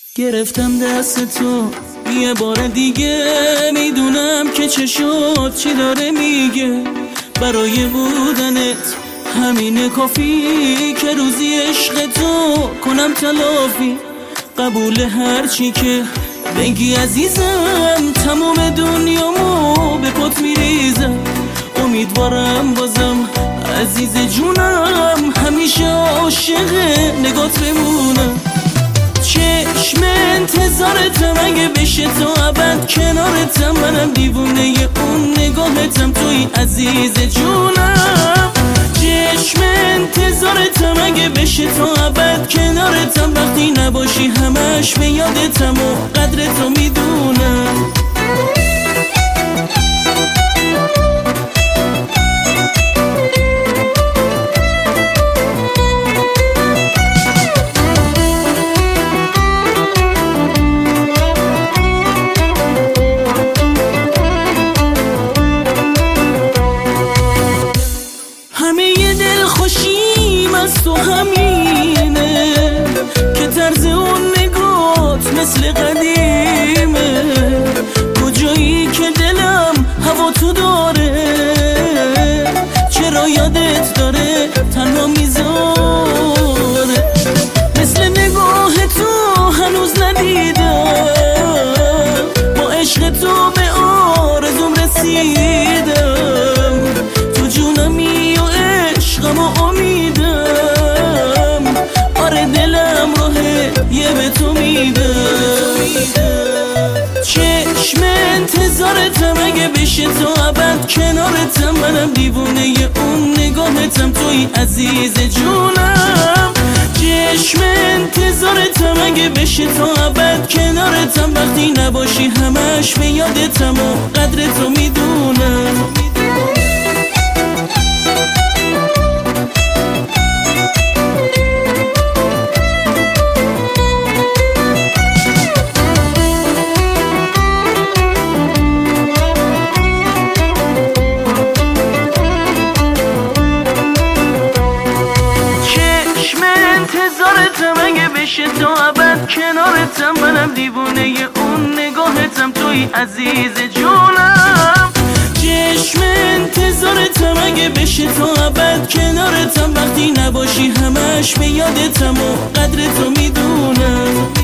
گرفتم دست تو یه بار دیگه، میدونم که چه شد چی داره میگه. برای بودنت همینه کافی که روزی عشق تو کنم تلافی. قبول هرچی که بگی عزیزم، تمام دنیامو به پات میریزم. امیدوارم بازم عزیز جونم همیشه عاشق نگات بمونم. چشم انتظارتم اگه بشه تا ابد کنارتم، منم دیوونه اون نگاهتم توی عزیز جونم. چشم انتظارتم اگه بشه تا ابد کنارتم، وقتی نباشی همش به یادتم و قدرتو میدونم. تو همینه که طرز اون نگات مثل قدیمه. کجایی که دلم هوا تو داره، چرا یادت داره تنها میذاره. مثل نگاه تو هنوز ندیدم، با عشق تو به آرزوم رسیدم. تو جونمی و عشقم و امیدم، دلم راهه یه به تو میدم. چشم انتظارتم اگه بشه تا ابد کنارتم، منم دیوونه اون نگاهتم توی عزیز جونم. چشم انتظارتم اگه بشه تا ابد کنارتم، وقتی نباشی همش به یادتم و قدرتو میدونم. انتظارتم اگه بشه تا ابد کنارتم، منم دیوونه اون نگاهتم توی عزیز جونم. چشم انتظارتم اگه بشه تا ابد کنارتم، وقتی نباشی همش به یادتم و قدرتو میدونم.